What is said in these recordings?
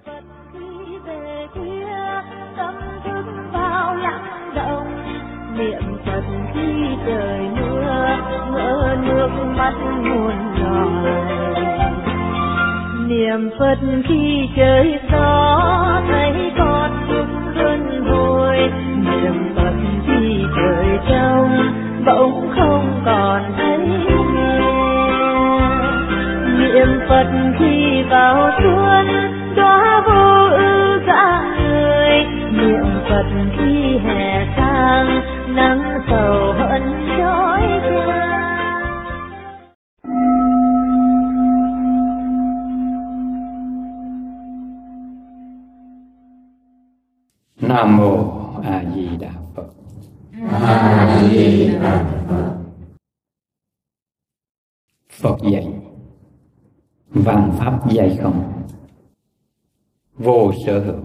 Phật khi về khuya tâm thức bao lặng động, niệm Phật khi trời mưa ngỡ nước mắt muôn loài, niệm Phật khi trời gió thấy con chung luân hồi, niệm Phật khi trời trong bỗng không còn thấy nghe, niệm Phật khi vào xuân đóa vô ưu cả người, niệm Phật khi hè sang nắng sầu hận chói chang. Nam mô A Di Đà Phật. A Di Đà Phật. Phật dạy văn pháp dạy không, vô sở hữu,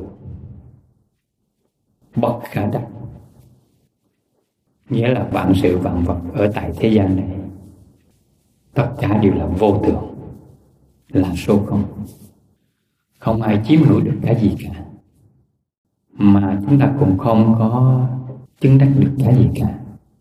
bất khả đắc. Nghĩa là vạn sự vạn vật ở tại thế gian này tất cả đều là vô thường, là số không. Không ai chiếm hữu được cái gì cả, mà chúng ta cũng không có chứng đắc được cái gì cả.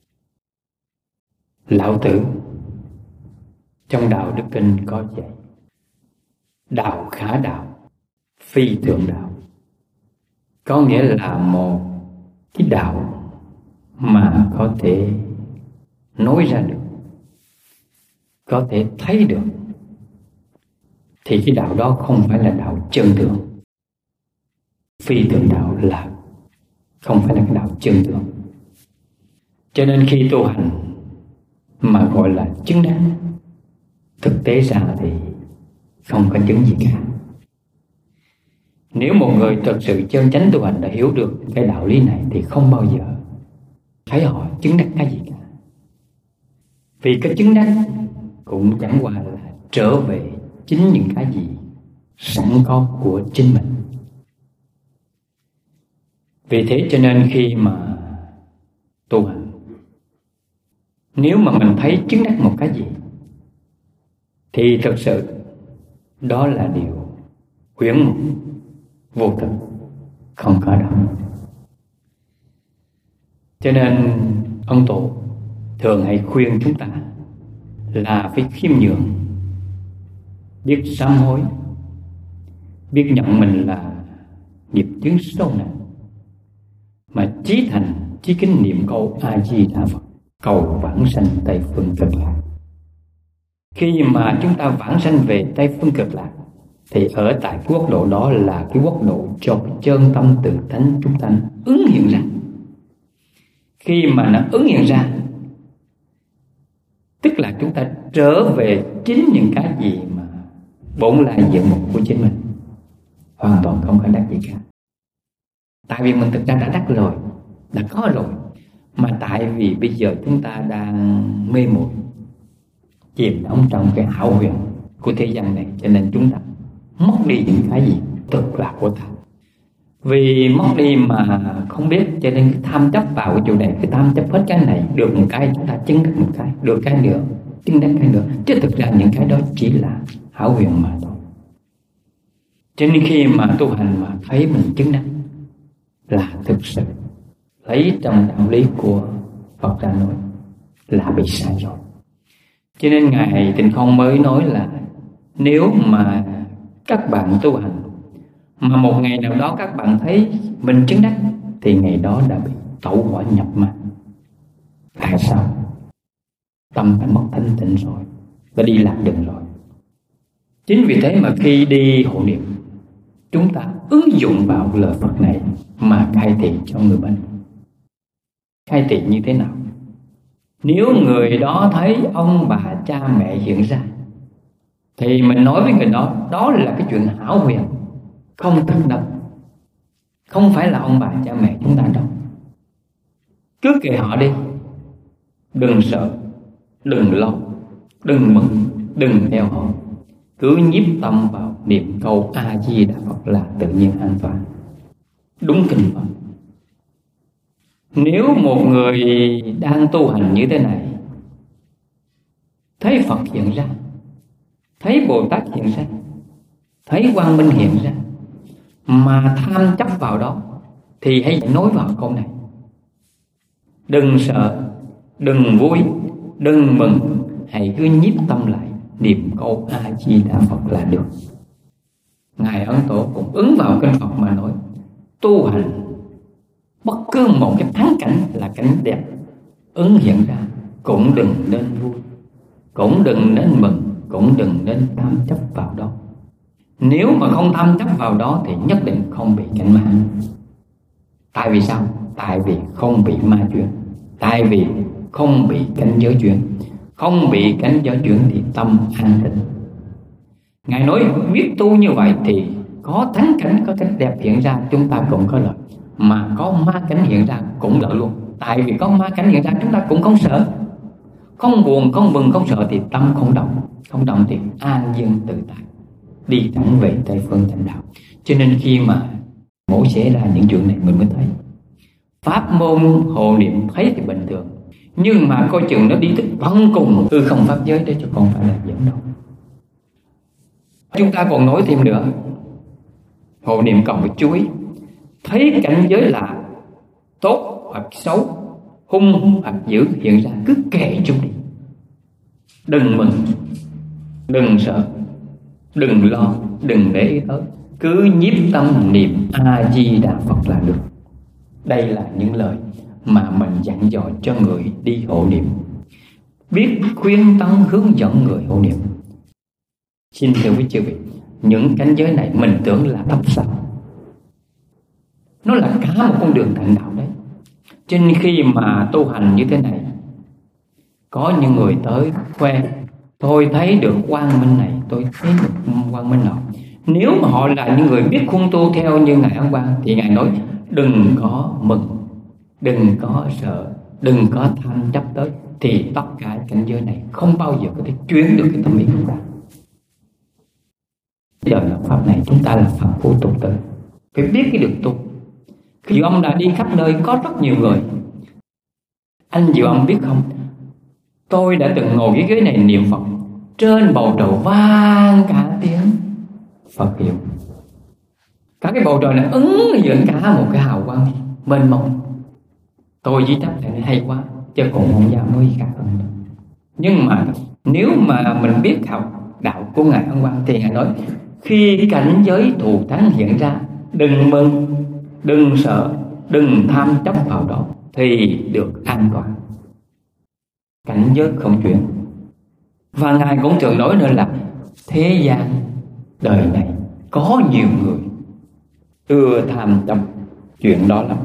Lão Tử trong Đạo Đức Kinh có dạy: đạo khả đạo, phi thượng đạo. Có nghĩa là một cái đạo mà có thể nói ra được, có thể thấy được, thì cái đạo đó không phải là đạo chân thường. Phi thượng đạo là không phải là cái đạo chân thường. Cho nên khi tu hành mà gọi là chứng đắc, thực tế ra thì không có chứng gì cả. Nếu một người thật sự chân chánh tu hành đã hiểu được cái đạo lý này thì không bao giờ thấy họ chứng đắc cái gì cả. Vì cái chứng đắc cũng chẳng qua là trở về chính những cái gì sẵn có của chính mình. Vì thế cho nên khi mà tu hành, nếu mà mình thấy chứng đắc một cái gì thì thật sự đó là điều huyễn mộng, vô thực, không có đâu. Cho nên ông Tổ thường hay khuyên chúng ta là phải khiêm nhường, biết sám hối, biết nhận mình là nghiệp chướng sâu nặng, mà chí thành chí kính niệm câu A Di Đà Phật, cầu vãng sanh Tây phương Cực Lạc. Khi mà chúng ta vãng sanh về Tây phương Cực Lạc thì ở tại quốc độ đó là cái quốc độ cho chân tâm tự tánh chúng ta ứng hiện ra. Khi mà nó ứng hiện ra, tức là chúng ta trở về chính những cái gì mà bổn lại diện mục của chính mình, hoàn toàn không có đắc gì cả. Tại vì mình thực ra đã đắc rồi, đã có rồi, mà tại vì bây giờ chúng ta đang mê muội, chìm đắm trong cái hão huyền của thế gian này, cho nên chúng ta mất đi những cái gì thực là của ta. Vì mất đi mà không biết, cho nên cái tham chấp vào cái chỗ này, cái tham chấp hết cái này, được một cái chúng ta chứng đắc một cái, được cái nữa chứng đắc cái nữa, chứ thực ra những cái đó chỉ là hão huyền mà thôi. Cho nên khi mà tu hành mà thấy mình chứng đắc là thực sự lấy trong đạo lý của Phật ra nói là bị sai rồi. Cho nên Ngài Tịnh Không mới nói là nếu mà các bạn tu hành mà một ngày nào đó các bạn thấy mình chứng đắc thì ngày đó đã bị tẩu hỏa nhập ma. Tại sao? Tâm đã mất thanh tịnh rồi, đã đi lạc đường rồi. Chính vì thế mà khi đi hộ niệm, chúng ta ứng dụng vào lời Phật này mà khai thị cho người bệnh. Khai thị như thế nào? Nếu người đó thấy ông bà cha mẹ hiện ra thì mình nói với người đó, đó là cái chuyện hão huyền, không thật đâu, không phải là ông bà cha mẹ chúng ta đâu. Cứ kệ họ đi, đừng sợ, đừng lo, đừng mừng, đừng theo họ. Cứ nhiếp tâm vào niệm câu A Di Đà Phật là tự nhiên an toàn. Đúng kinh Phật. Nếu một người đang tu hành như thế này, thấy Phật hiện ra, thấy Bồ Tát hiện ra, thấy Quang Minh hiện ra, mà tham chấp vào đó thì hãy nối vào câu này: đừng sợ, đừng vui, đừng mừng, hãy cứ nhiếp tâm lại niệm câu A Di Đà Phật là được. Ngài Ấn Tổ cũng ứng vào kinh Phật mà nói: tu hành bất cứ một cái thắng cảnh là cảnh đẹp ứng hiện ra, cũng đừng nên vui, cũng đừng nên mừng, cũng đừng nên tham chấp vào đó. Nếu mà không tham chấp vào đó thì nhất định không bị cảnh ma. Tại vì sao? Tại vì không bị ma chuyển, tại vì không bị cảnh giới chuyển. Không bị cảnh giới chuyển thì tâm an tịnh. Ngài nói biết tu như vậy thì có thắng cảnh, có cảnh đẹp hiện ra chúng ta cũng có lợi, mà có ma cảnh hiện ra cũng lợi luôn. Tại vì có ma cảnh hiện ra chúng ta cũng không sợ, không buồn, không mừng, không sợ thì tâm không động. Không động thì an dân tự tại, đi thẳng về Tây phương Chánh đạo. Cho nên khi mà mỗi xảy ra những chuyện này mình mới thấy pháp môn hộ niệm thấy thì bình thường, nhưng mà coi chừng nó đi tới tận cùng hư không pháp giới đấy, chứ không phải là dẫn đâu. Chúng ta còn nói thêm nữa, hộ niệm còn phải chú ý, thấy cảnh giới là tốt hoặc xấu, hung hoặc dữ hiện ra cứ kệ chúng đi, đừng mừng, đừng sợ, đừng lo, đừng để ý tới, cứ nhiếp tâm niệm A Di Đà Phật là được. Đây là những lời mà mình dặn dò cho người đi hộ niệm, biết khuyên tấn hướng dẫn người hộ niệm. Xin thưa quý chư vị, những cảnh giới này mình tưởng là thấp sao, nó là cả một con đường thành đạo đấy. Cho nên khi mà tu hành như thế này, có những người tới khoe: tôi thấy được quang minh này, tôi thấy được quang minh nọ. Nếu mà họ là những người biết khuôn tu theo như Ngài Ấn Quang thì Ngài nói đừng có mừng, đừng có sợ, đừng có tham chấp tới, thì tất cả cảnh giới này không bao giờ có thể chuyển được cái tâm ý của ta. Đời lập pháp này chúng ta là phạm phu tục tử, phải biết cái đường tu. Diệu Âm đã đi khắp nơi, có rất nhiều người. Anh Diệu Âm biết không, tôi đã từng ngồi cái ghế này niệm Phật, trên bầu trời vang cả tiếng Phật hiệu, cả cái bầu trời này ứng dẫn cả một cái hào quang mênh mông. Tôi chỉ chấp nhận hay quá, chứ cũng không dám nói gì khác hơn. Nhưng mà nếu mà mình biết học đạo của Ngài Ấn Quang thì Ngài nói khi cảnh giới thù thắng hiện ra, đừng mừng, đừng sợ, đừng tham chấp vào đó thì được an toàn, cảnh giới không chuyển. Và Ngài cũng thường nói nữa là thế gian đời này có nhiều người ưa tham chấp chuyện đó lắm.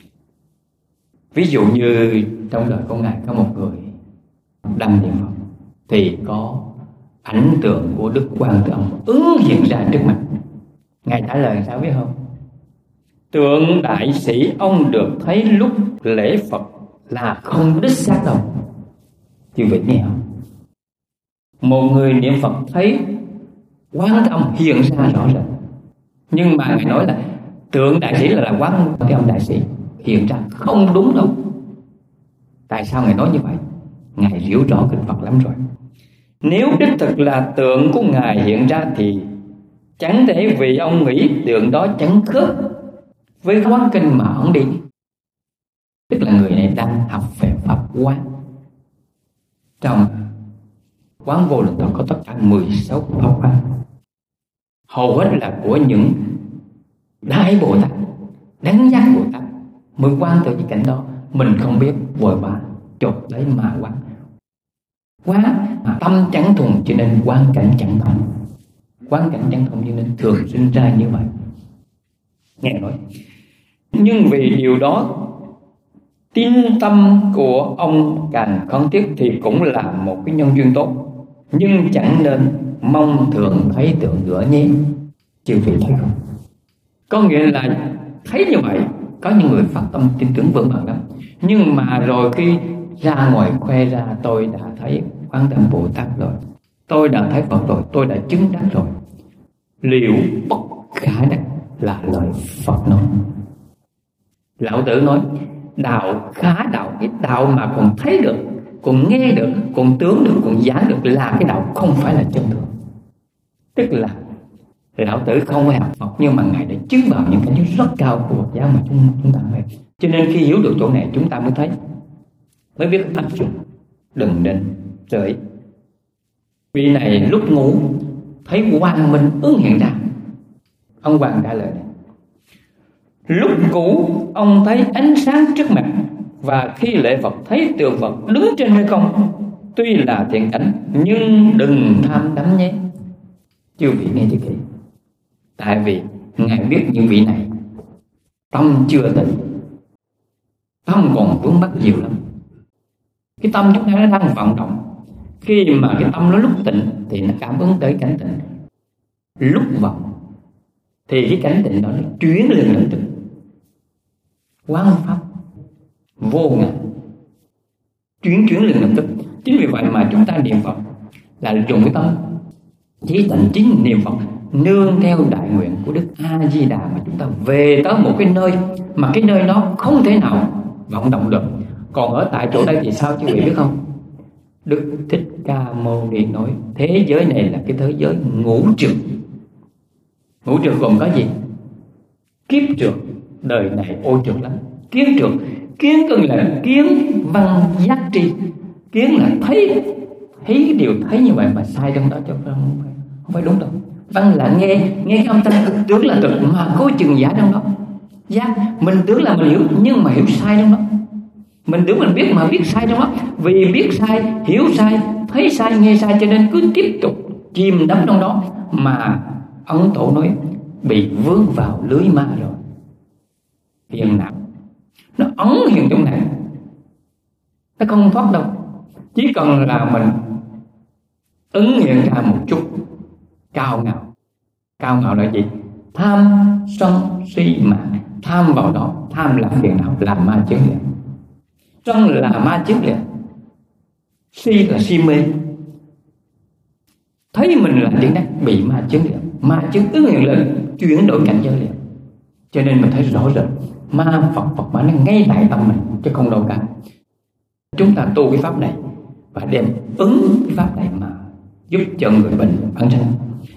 Ví dụ như trong đời của Ngài có một người đang niệm Phật thì có ảnh tượng của Đức Quan Thế Âm ứng hiện ra trước mặt. Ngài trả lời sao biết không? Tượng đại sĩ ông được thấy lúc lễ Phật là không đích xác đâu. Chứ vậy nghe không? Một người niệm Phật thấy Quán Thế Âm hiện ra rõ ràng, nhưng mà Ngài nói là tượng đại sĩ là Quán Thế Âm đại sĩ hiện ra không đúng đâu. Tại sao Ngài nói như vậy? Ngài hiểu rõ kinh Phật lắm rồi. Nếu đích thực là tượng của Ngài hiện ra thì chẳng thể vì ông nghĩ tượng đó chẳng khớp với quán kinh mà ông đi. Tức là người này đang học về Pháp quán. Trong Quán Vô Lượng Thọ có tất cả 16 Pháp quán, hầu hết là của những Đại Bồ Tát, Đấng Giác Bồ Tát mới quan tới những cảnh đó. Mình không biết, vội vã chột lấy mà quán. Quán tâm chẳng thuần cho nên quán cảnh chẳng thông. Quán cảnh chẳng thông cho nên thường sinh ra như vậy. Nghe nói, nhưng vì điều đó tín tâm của ông càng khấn thiết thì cũng là một cái nhân duyên tốt, nhưng chẳng nên mong thường thấy tượng nữa nhé. Chư vị thấy không? Có nghĩa là thấy như vậy, có những người phát tâm tin tưởng vững vàng lắm, nhưng mà rồi khi ra ngoài khoe ra tôi đã thấy Quán Thế Âm Bồ Tát rồi, tôi đã thấy Phật rồi, tôi đã chứng đắc rồi. Liệu bất khả đắc là lời Phật nói. Lão Tử nói đạo khá đạo, ít đạo mà còn thấy được, còn nghe được, còn tướng được, còn giảng được là cái đạo không phải là chân thường. Tức là Lão Tử không phải học Phật, nhưng mà Ngài đã chứng vào những cảnh giới rất cao của Phật giáo mà chúng ta phải. Cho nên khi hiểu được chỗ này chúng ta mới thấy, mới biết áp dụng, đừng nên rời. Vị này lúc ngủ thấy quang minh ứng hiện ra. Ông Hoàng trả lời này: lúc ngủ ông thấy ánh sáng trước mặt, và khi lễ Phật thấy tượng Phật đứng trên hư không. Tuy là thiện cảnh nhưng đừng tham đắm nhé. Chư vị nghe cho kỹ. Tại vì Ngài biết những vị này tâm chưa tịnh, tâm còn vướng mắc nhiều lắm. Cái tâm chúng ta nó đang vận động. Khi mà cái tâm nó lúc tịnh thì nó cảm ứng tới cảnh tịnh, lúc vọng thì cái cảnh tịnh đó nó chuyển liền lập tức. Quán pháp vô ngã, chuyển liền lập tức. Chính vì vậy mà chúng ta niệm Phật là dùng cái tâm chí tịnh chính niệm Phật, nương theo đại nguyện của Đức A Di Đà mà chúng ta về tới một cái nơi mà cái nơi nó không thể nào vận động được. Còn ở tại chỗ đây thì sao chứ quý vị biết không? Đức Thích Ca Mâu Ni nói thế giới này là cái thế giới ngũ trược. Ngũ trược gồm có gì? Kiếp trược, đời này ô trược lắm. Kiến trược, kiến có nghĩa là kiến văn giác tri. Kiến là thấy cái điều thấy như vậy mà sai trong đó, chứ không phải đúng đâu. Văn là nghe cái âm thanh tưởng là thực mà cố chừng giả trong đó. Giác mình tưởng là mình hiểu nhưng mà hiểu sai trong đó. Mình tưởng mình biết mà biết sai trong đó. Vì biết sai, hiểu sai, thấy sai, nghe sai, cho nên cứ tiếp tục chìm đắm trong đó. Mà Ấn Tổ nói bị vướng vào lưới ma rồi. Hiện nào nó ấn hiện trong này, nó không thoát đâu. Chỉ cần là mình ứng hiện ra một chút cao ngạo. Cao ngạo là gì? Tham sân si mạng. Tham vào đó, tham là phiền não, là ma chướng liền. Sân là ma chướng liền, si là si mê. Thấy mình là chuyện đắc bị ma chướng liền. Ma chướng ứng hiện lên, chuyển đổi cảnh giới liền. Cho nên mình thấy rõ rệt ma Phật mà nó ngay tại tâm mình chứ không đâu cả. Chúng ta tu cái pháp này và đem ứng cái pháp này mà giúp cho người bệnh bản thân.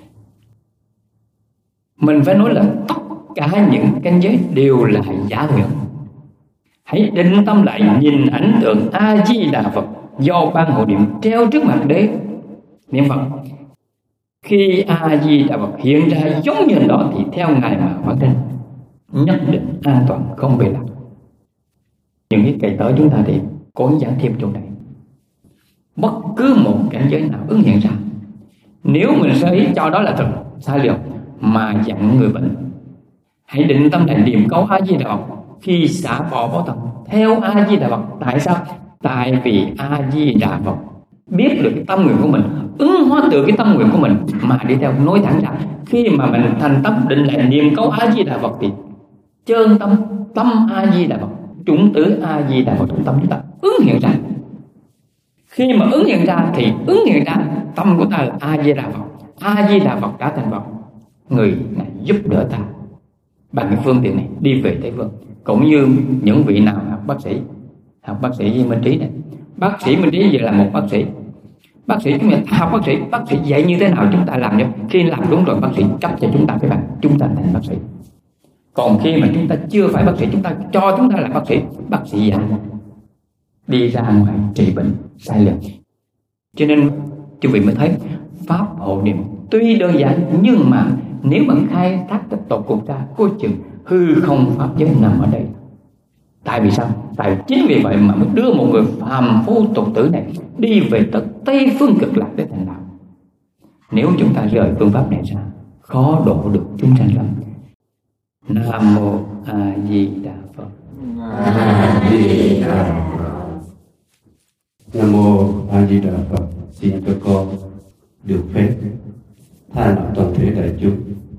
Mình phải nói là tất cả những cảnh giới đều là giả nguyện. Hãy định tâm lại nhìn ảnh tượng A Di Đà Phật do ban hộ niệm treo trước mặt đế niệm Phật. Khi A Di Đà Phật hiện ra giống như đó thì theo Ngài mà bản thân nhất định an toàn, không bị lạc. Những cái cây tới chúng ta thì có giảng thêm chỗ này. Bất cứ một cảnh giới nào ứng hiện ra, nếu mình sơ ý cho đó là thật, sai lầm mà dặn người bệnh. Hãy định tâm lại niệm câu A Di Đà Phật khi xả bỏ báo thân theo A Di Đà Phật. Tại sao? Tại vì A Di Đà Phật biết được cái tâm nguyện của mình, ứng hóa từ cái tâm nguyện của mình mà đi theo nối thẳng ra. Khi mà mình thành tâm định lại niệm câu A Di Đà Phật thì chơn tâm A Di Đà Phật, chủng tử A Di Đà Phật trong tâm chúng ta ứng hiện ra. Khi mà ứng hiện ra thì ứng hiện ra tâm của ta là A Di Đà Phật. A Di Đà Phật đã thành Phật, người này giúp đỡ ta bằng cái phương tiện này đi về Tây Phương. Cũng như những vị nào học bác sĩ Minh Trí này. Bác sĩ Minh Trí giờ là một bác sĩ. Bác sĩ chúng ta học bác sĩ dạy như thế nào chúng ta làm nhé. Khi làm đúng rồi, bác sĩ cấp cho chúng ta cái bằng, chúng ta thành bác sĩ. Còn khi mà chúng ta chưa phải bác sĩ, chúng ta cho chúng ta là bác sĩ dạy đi ra ngoài trị bệnh sai lầm. Cho nên quý vị mới thấy pháp hộ niệm tuy đơn giản, nhưng mà nếu mà khai thác tiếp tục cùng ra, coi chừng hư không pháp giới nằm ở đây. Tại vì sao? Tại chính vì vậy mà mới đưa một người phàm phu tục tử này đi về tới Tây Phương Cực Lạc để thành đạo. Nếu chúng ta rời phương pháp này ra, khó độ được chúng sanh lắm. Nam mô A Di Đà Phật. A Di Đà Phật. Nam mô A Di Đà Phật. Xin cho con được phép thay mặt toàn thể đại chúng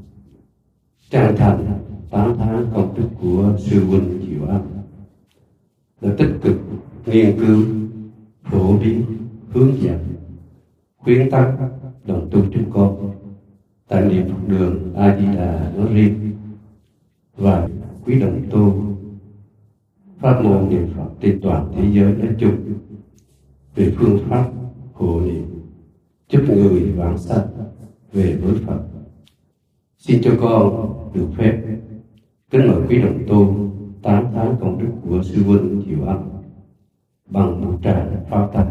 chân thành tán thán công đức của sư huynh Diệu Âm đã tích cực nghiên cứu, phổ biến, hướng dẫn, khuyến tắc đồng tu chúng con tại niệm Phật đường A Di Đà nói riêng và quý đồng tu pháp môn niệm Phật trên toàn thế giới nói chung về phương pháp hộ niệm giúp người vãng sanh về với Phật. Xin cho con được phép kính mời quý đồng tu tán thán công đức của sư huynh Diệu Âm bằng một tràng pháo tay.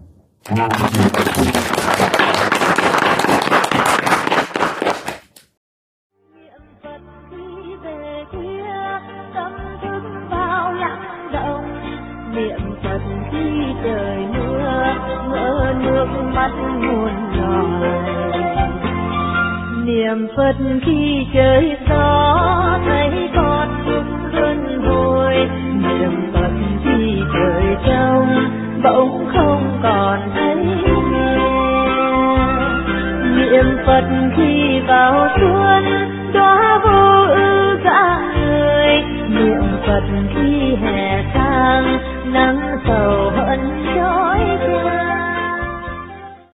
Niệm Phật khi về khuya, tâm thức vào lặng động. Niệm Phật khi trời mưa, ngỡ nước mắt muôn loài. Niệm Phật khi trời gió, thấy con thức luân hồi. Niệm Phật khi trời trong, bỗng không còn thấy nghe. Niệm Phật khi vào xuân, đóa vô ưu rạng người. Niệm Phật khi hè sang, nắng sầu hận trói trang.